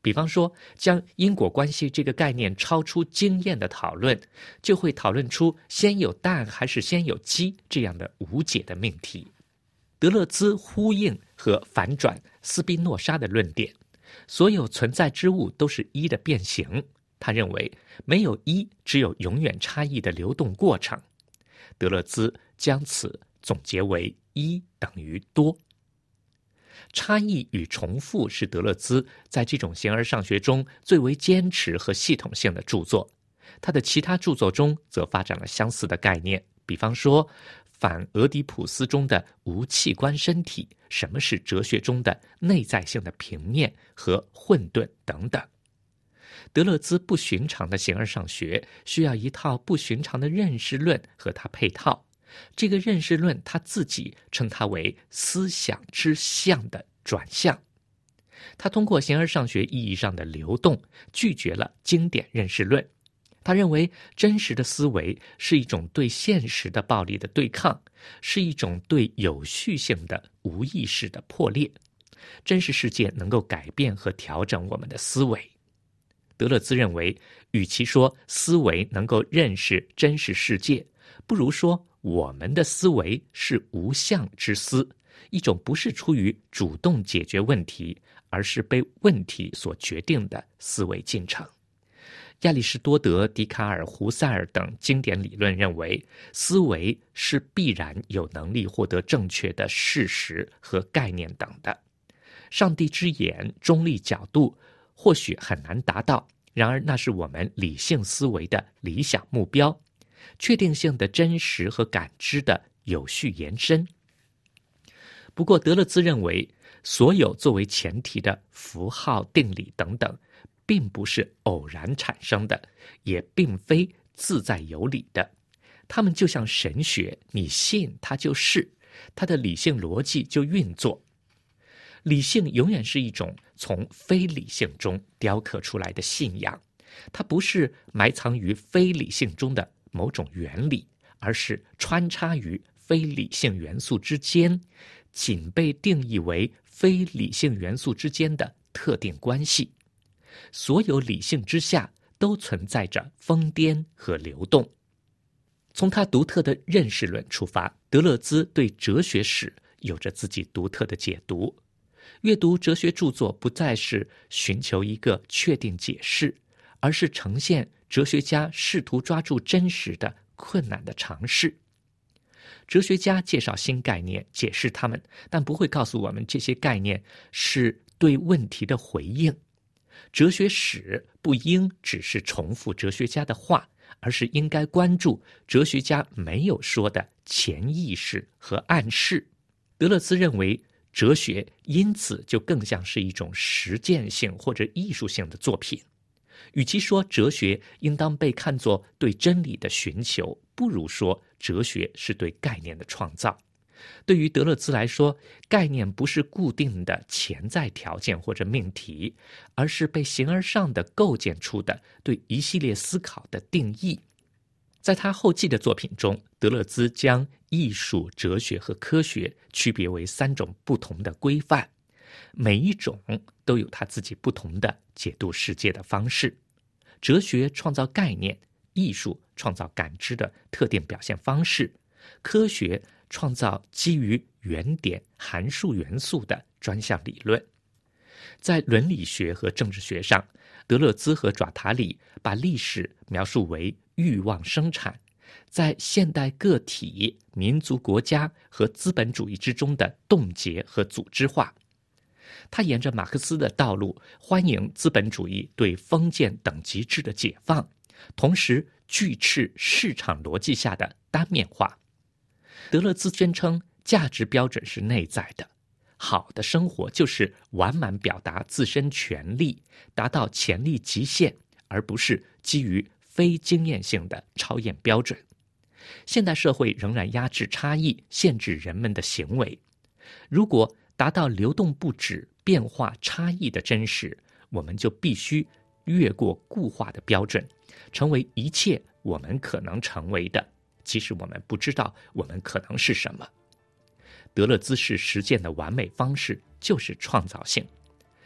比方说，将因果关系这个概念超出经验的讨论，就会讨论出先有蛋还是先有鸡这样的无解的命题。德勒兹呼应和反转斯宾诺莎的论点，所有存在之物都是一的变形。他认为没有一，只有永远差异的流动过程。德勒兹将此总结为一等于多。差异与重复是德勒兹在这种形而上学中最为坚持和系统性的著作。他的其他著作中则发展了相似的概念，比方说反俄狄浦斯中的无器官身体，什么是哲学中的内在性的平面和混沌等等。德勒兹不寻常的形而上学需要一套不寻常的认识论和它配套。这个认识论他自己称它为思想之象的转向。他通过形而上学意义上的流动拒绝了经典认识论。他认为真实的思维是一种对现实的暴力的对抗，是一种对有序性的无意识的破裂。真实世界能够改变和调整我们的思维。德勒兹认为，与其说思维能够认识真实世界，不如说我们的思维是无相之思，一种不是出于主动解决问题，而是被问题所决定的思维进程。亚里士多德、笛卡尔、胡塞尔等经典理论认为，思维是必然有能力获得正确的事实和概念等的。上帝之眼、中立角度或许很难达到，然而那是我们理性思维的理想目标，确定性的真实和感知的有序延伸。不过德勒兹认为，所有作为前提的符号、定理等等，并不是偶然产生的，也并非自在有理的。它们就像神学，你信它就是，它的理性逻辑就运作。理性永远是一种从非理性中雕刻出来的信仰，它不是埋藏于非理性中的某种原理，而是穿插于非理性元素之间，仅被定义为非理性元素之间的特定关系。所有理性之下都存在着疯癫和流动。从他独特的认识论出发，德勒兹对哲学史有着自己独特的解读。阅读哲学著作不再是寻求一个确定解释，而是呈现哲学家试图抓住真实的困难的尝试。哲学家介绍新概念，解释它们，但不会告诉我们这些概念是对问题的回应。哲学史不应只是重复哲学家的话，而是应该关注哲学家没有说的潜意识和暗示。德勒兹认为，哲学因此就更像是一种实践性或者艺术性的作品。与其说哲学应当被看作对真理的寻求，不如说哲学是对概念的创造。对于德勒兹来说，概念不是固定的潜在条件或者命题，而是被形而上的构建出的对一系列思考的定义。在他后继的作品中，德勒兹将艺术、哲学和科学区别为三种不同的规范，每一种都有他自己不同的解读世界的方式。哲学创造概念，艺术创造感知的特定表现方式，科学创造基于原点函数元素的专项理论。在伦理学和政治学上，德勒兹和爪塔里把历史描述为欲望生产，在现代个体、民族国家和资本主义之中的冻结和组织化。他沿着马克思的道路，欢迎资本主义对封建等级制的解放，同时拒斥市场逻辑下的单面化。德勒兹宣称，价值标准是内在的，好的生活就是完满表达自身权利，达到潜力极限，而不是基于非经验性的超验标准。现代社会仍然压制差异，限制人们的行为。如果达到流动不止、变化差异的真实，我们就必须越过固化的标准，成为一切我们可能成为的，即使我们不知道我们可能是什么。德勒兹式实践的完美方式就是创造性。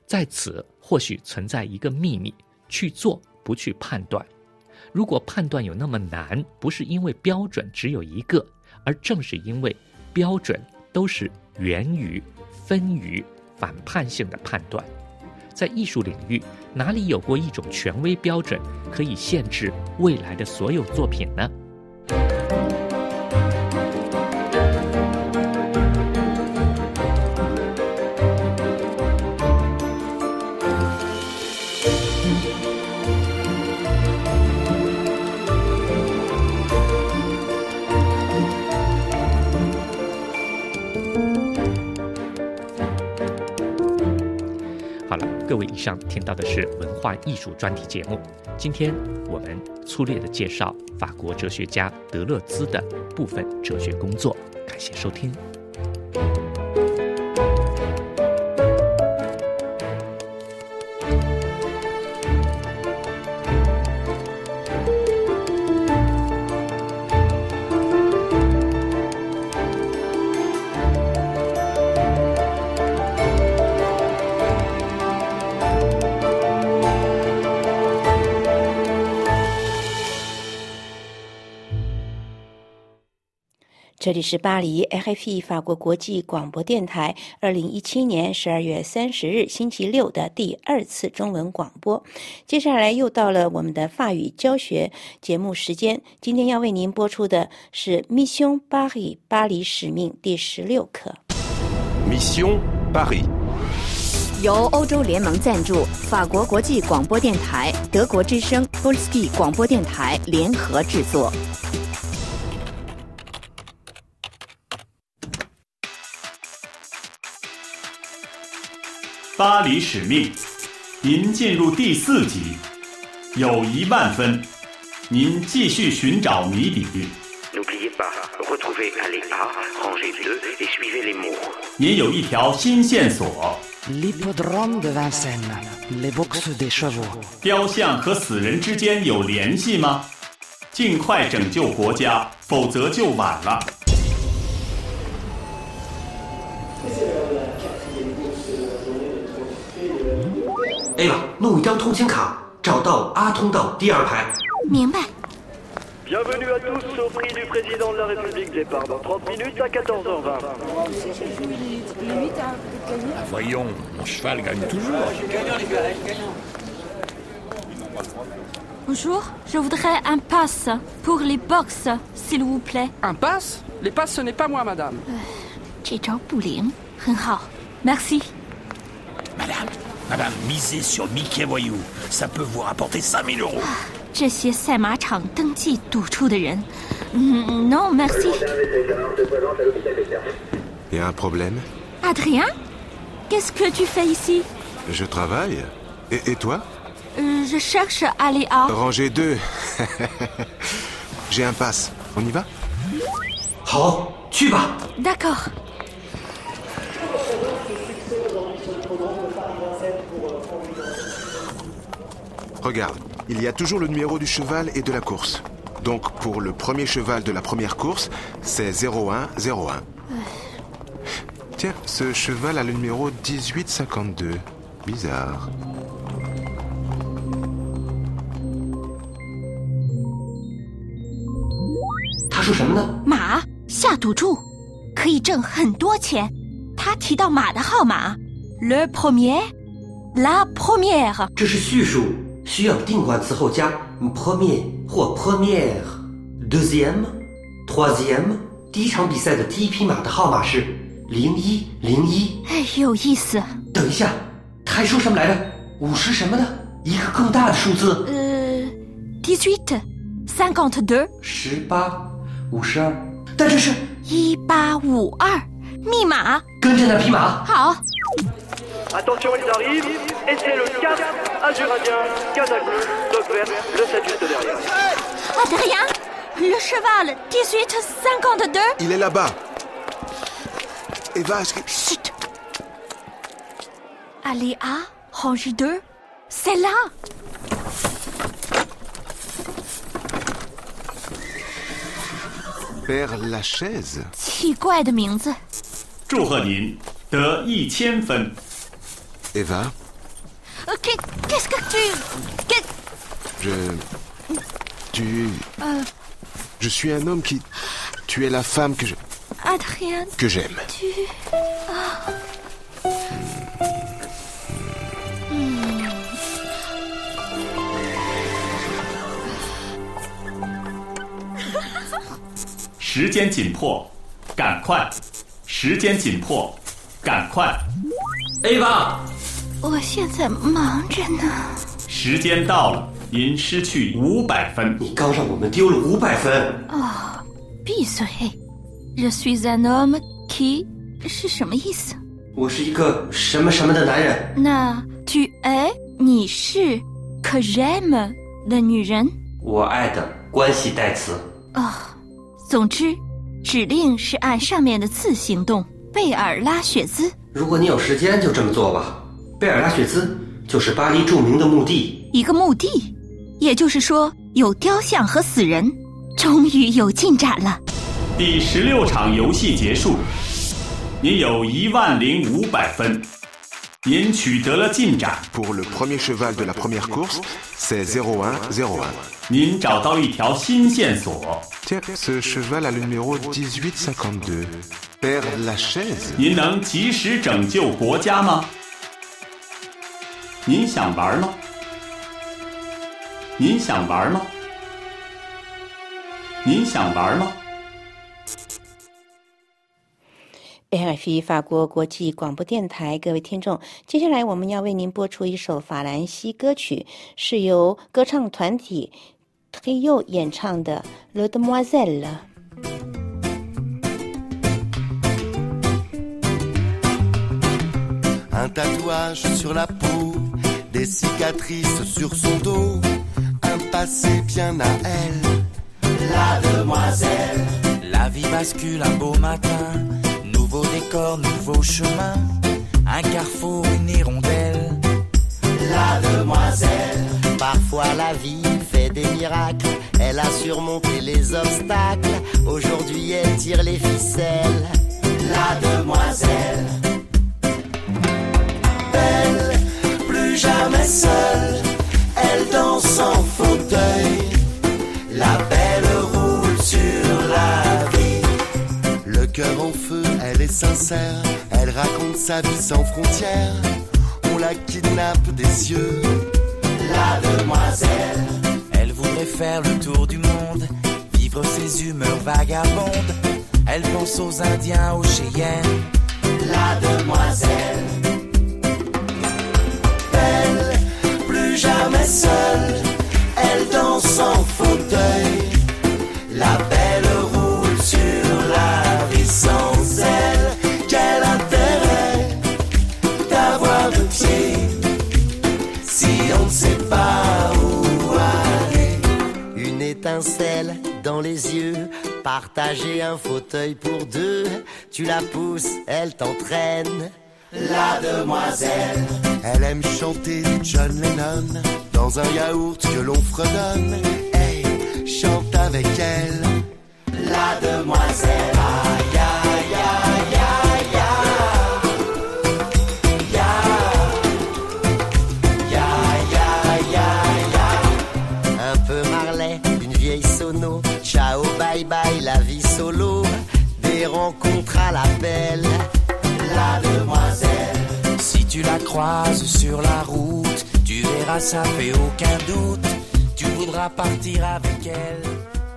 在此或许存在一个秘密，去做不去判断。如果判断有那么难，不是因为标准只有一个，而正是因为标准都是源于、分于反叛性的判断。在艺术领域，哪里有过一种权威标准可以限制未来的所有作品呢？好了，各位，以上听到的是文化艺术专题节目。今天我们粗略的介绍法国哲学家德勒兹的部分哲学工作，感谢收听。 这里是巴黎 R F I 法国国际广播电台二零一七年十二月三十日星期六的第二次中文广播。接下来又到了我们的法语教学节目时间，今天要为您播出的是 Mission Paris 巴黎使命第十六课。 Mission Paris 由欧洲联盟赞助，法国国际广播电台、德国之声 Polski 广播电台联合制作。 巴黎使命，您进入第四集，有一万分，您继续寻找谜底。您有一条新线索。 L'hippodrome de Vincennes, les boxes des chevaux。 雕像和死人之间有联系吗？尽快拯救国家，否则就晚了。 A 了，弄一张通行卡，找到 A 通道第二排。 明白。 Bienvenue à tous au prix du président de la République. Départ dans trente minutes à quatorze heures vingt. Ah, voyons, mon cheval gagne toujours. Bonjour, je voudrais un pass pour les box, s'il vous plaît. Un pass? Les passes, ce n'est pas moi, madame. 这招不灵，很好 ，Merci. Madame, madame, misez sur Mickey Voyou. Ça peut vous rapporter cinq mille euros. 这些赛马场登记赌出的人，嗯 ，Non merci. Y a un problème? Adrien, qu'est-ce que tu fais ici? Je travaille. Et, et toi? euh, Je cherche à aller à... Rangée deux. J'ai un pass. On y va? 好，去吧。 D'accord. Regarde, il y a toujours le numéro du cheval et de la course. Donc pour le premier cheval de la première course, c'est zéro un zéro un. Tiens, ce cheval a le numéro dix-huit cinquante-deux. Bizarre. 他说什么呢？ 马，下赌注可以挣很多钱。他提到马的号码 ，le premier, la première。 这是序数，需要定冠词后加 premier 或 première。deuxième, troisième。第一场比赛的第一匹马的号码是零一零一。 哎，有意思。 等一下，他还说什么来着？五十什么的，一个更大的数字。 呃 ，dix-huit, cinquante-deux。 十八。五十二，但这是一八五二，密码。 跟着那匹马。 好。 Attention, ils arrivent, et c'est le quatre Azuradien, Casa Bleu, Doc Vert, le sept juste derrière. Adrien, le cheval, dix-huit cinquante-deux. Il est là-bas. Eva, chut. Allez à rangée deux, c'est là. Père Lachaise. 奇怪的名字。 祝贺您得一千分。 Eva, Qu'est-ce que tu... Je... Tu... Euh... Je suis un homme qui... Tu es la femme que je... Adrien... Que j'aime. Tu... Oh. Hmm. 时间紧迫，赶快！时间紧迫，赶快 ！A 吧， 我现在忙着呢。 时间到了，您失去五百分。 你刚让我们丢了五百分。 哦，闭嘴 ！Je suis un homme qui 是什么意思？ 我是一个什么什么的男人。 那 tu es 你是 que j'aime 的女人。 我爱的关系代词。 哦。总之，指令是按上面的字行动。贝尔拉雪兹。 如果你有时间，就这么做吧。贝尔拉雪兹就是巴黎著名的墓地。 一个墓地，也就是说有雕像和死人。终于有进展了。 第十六场游戏结束，您有一万零五百分。您取得了进展。 Pour le premier cheval de la première course, c'est zéro un zéro un. 您找到一条新线索。 Tiens, ce cheval a le numéro dix-huit cinquante-deux. Père Lachaise. 您能及时拯救国家吗？您想玩吗？您想玩吗？您想玩吗 ？A F P 法国国际广播电台，各位听众，接下来我们要为您播出一首法兰西歌曲，是由歌唱团体 Trio 演唱的《Le Demoiselle》。 Un tatouage sur la peau, des cicatrices sur son dos, un passé bien à elle, la demoiselle. La vie bascule un beau matin.Nouveau décor, nouveau chemin, un carrefour, une hirondelle. La demoiselle. Parfois la vie fait des miracles, elle a surmonté les obstacles, aujourd'hui elle tire les ficelles. La demoiselle. Belle, plus jamais seule, elle danse en fauteuil, la belle roule sur la vie.Le cœur en feu, elle est sincère, elle raconte sa vie sans frontières, on la kidnappe des yeux, la demoiselle. Elle voudrait faire le tour du monde, vivre ses humeurs vagabondes, elle pense aux Indiens, aux Cheyennes, la demoiselle. Belle, plus jamais seule, elle danse en fauteuil, la belle roule sur la vie.Sans elle, quel intérêt d'avoir deux pieds si on ne sait pas où aller. Une étincelle dans les yeux, partager un fauteuil pour deux, tu la pousses, elle t'entraîne. La demoiselle, elle aime chanter du John Lennon dans un yaourt que l'on fredonne. Hey, chante avec elle, la demoiselle.Aïe, aïe, aïe, aïe, aïe, aïe, aïe, aïe, aïe. Un peu Marley, une vieille sono, ciao, bye bye, la vie solo, des rencontres à l'appel, la demoiselle. Si tu la croises sur la route, tu verras ça fait aucun doute, tu voudras partir avec elle.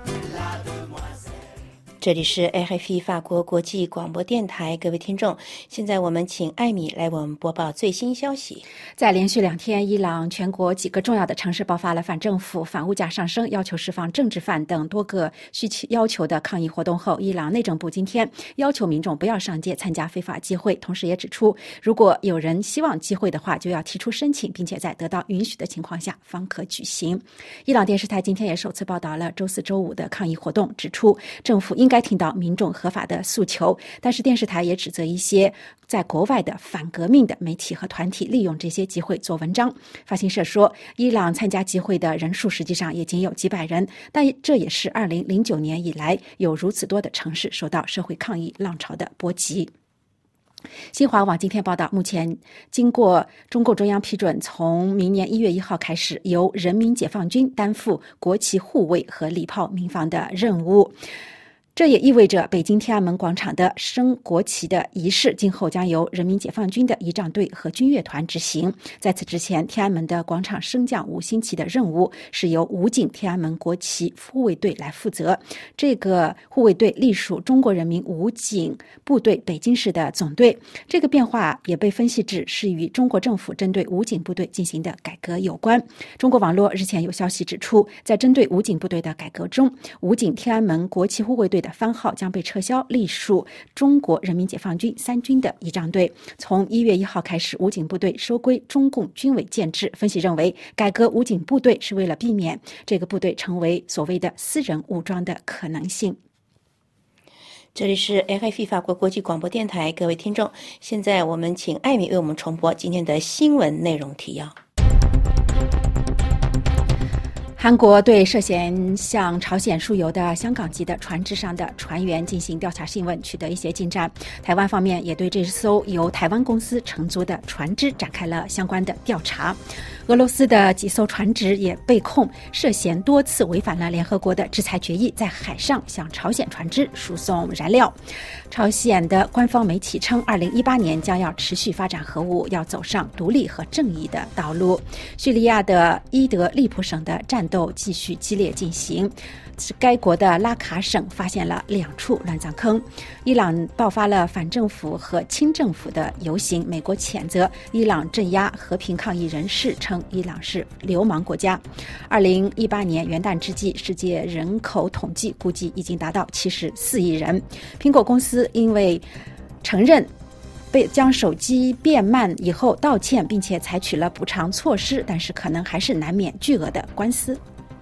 这里是 A F P 法国国际广播电台，各位听众，现在我们请艾米来为我们播报最新消息。 在连续两天，伊朗全国几个重要的城市爆发了反政府、反物价上升、要求释放政治犯等多个需求要求的抗议活动后，伊朗内政部今天要求民众不要上街参加非法集会，同时也指出，如果有人希望集会的话，就要提出申请，并且在得到允许的情况下方可举行。伊朗电视台今天也首次报道了周四周五的抗议活动，指出政府应该听到民众合法的诉求，但是电视台也指责一些在国外的反革命的媒体和团体利用这些集会做文章。法新社说，伊朗参加集会的人数实际上也仅有几百人，但这也是二零零九年以来有如此多的城市受到社会抗议浪潮的波及。 新华网今天报道，目前经过中共中央批准，从明年一月一号开始，由人民解放军担负国旗护卫和礼炮鸣放的任务。这也意味着北京天安门广场的升国旗的仪式今后将由人民解放军的仪仗队和军乐团执行。在此之前，天安门的广场升降五星旗的任务是由武警天安门国旗护卫队来负责。这个护卫队隶属中国人民武警部队北京市的总队。这个变化也被分析指是与中国政府针对武警部队进行的改革有关。中国网络日前有消息指出，在针对武警部队的改革中，武警天安门国旗护卫队的番号将被撤销，隶属中国人民解放军三军的仪仗队。从一月一号开始，武警部队收归中共军委建制。分析认为，改革武警部队是为了避免这个部队成为所谓的私人武装的可能性。 这里是 R F I 法国国际广播电台，各位听众，现在我们请艾米为我们重播今天的新闻内容提要。 韩国对涉嫌向朝鲜输油的香港籍的船只上的船员进行调查讯问，取得一些进展。台湾方面也对这艘由台湾公司承租的船只展开了相关的调查。俄罗斯的几艘船只也被控涉嫌多次违反了联合国的制裁决议，在海上向朝鲜船只输送燃料。朝鲜的官方媒体称，二零一八年将要持续发展核武，要走上独立和正义的道路。叙利亚的伊德利卜省的战斗继续激烈进行，该国的拉卡省发现了两处乱葬坑。伊朗爆发了反政府和亲政府的游行，美国谴责伊朗镇压和平抗议人士，称伊朗是流氓国家。二零一八年元旦之际，世界人口统计估计已经达到七十四亿人。苹果公司因为承认被将手机变慢以后道歉，并且采取了补偿措施，但是可能还是难免巨额的官司。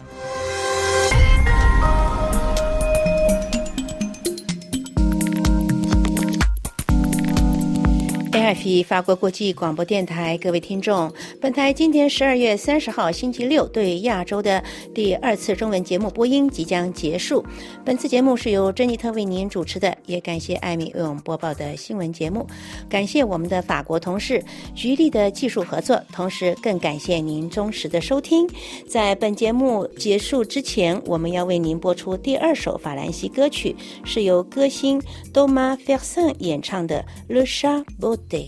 R F I 法国国际广播电台，各位听众，本台今天十二月三十号星期六对亚洲的第二次中文节目播音即将结束。本次节目是由珍妮特为您主持的，也感谢艾米为我们播报的新闻节目，感谢我们的法国同事局力的技术合作，同时更感谢您忠实的收听。在本节目结束之前，我们要为您播出第二首法兰西歌曲，是由歌星 Thomas Fersen 演唱的 Le Chat Botté。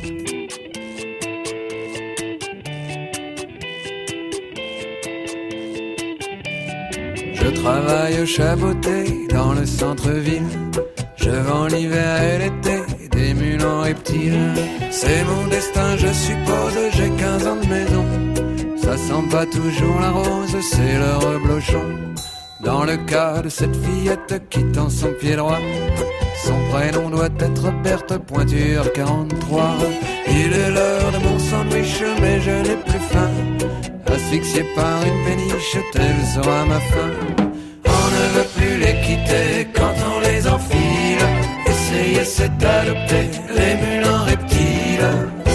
Je travaille au Chaboté dans le centre-ville. Je vends l'hiver et l'été des mules en reptiles. C'est mon destin, je suppose, j'ai quinze ans de maison. Ça sent pas toujours la rose, c'est le reblochon. Dans le cas de cette fillette qui tend son pied droit, son prénom doit être Berthe Pointure quarante-trois. Il est l'heure de mon sandwich, mais je n'ai plus faim. Asphyxié par une péniche, telle sera ma fin. On ne veut plus les quitter quand on les enfile. Essayer c'est adopter les mules en reptiles.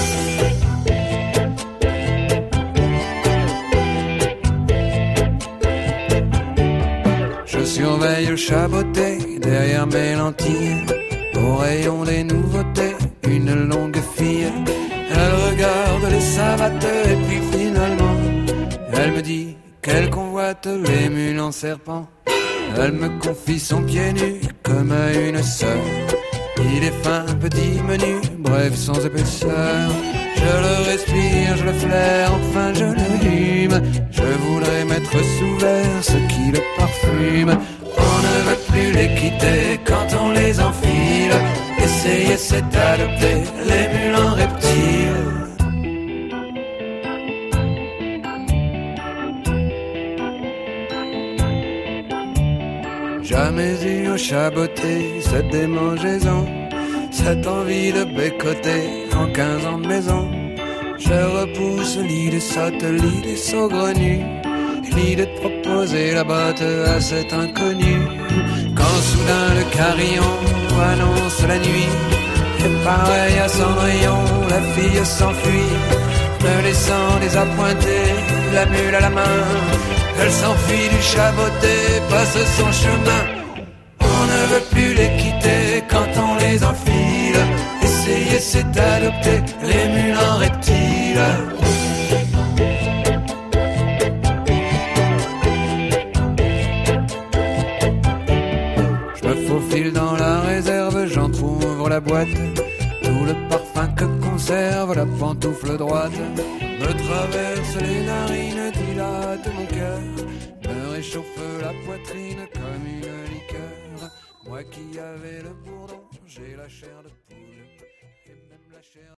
Je surveille le Chaboté derrière mes lentilles. Au rayon des nouveautés, une longue fille. Elle regarde les savates et puis finalement elle me dit qu'elle convoite les mules en serpent. Elle me confie son pied nu comme à une sœur. Il est fin, petit, menu, bref, sans épaisseur. Je le respire, je le flaire, enfin je le hume. Je voudrais mettre sous verre ce qui le parfume. On ne veut plus les quitter quand on les enfile. Essayer c'est adopter les mules en reptiles. Jamais eu au Chaboté cette démangeaison, cette envie de bécoter en quinze ans de maison. Je repousse l'idée sotte, l'idée saugrenue, l'idée de proposer la botte à cet inconnu. Quand soudain le carillon annonce la nuit, et pareil à Cendrillon, la fille s'enfuit, me laissant désappointé, la mule à la main. Elle s'enfuit du Chaboté, passe son chemin. On ne veut plus les quitter quand on les enfile. Essayer c'est adopter les mules en reptiles. Je me faufile dans la réserve, j'entrouvre la boîte. Tout le parfum que conserve la pantoufle droite me traverse les narines, dilate mon cœur, me réchauffe la poitrine comme une liqueur. Moi qui avais le bourdon, j'ai la chair de poule et même la chair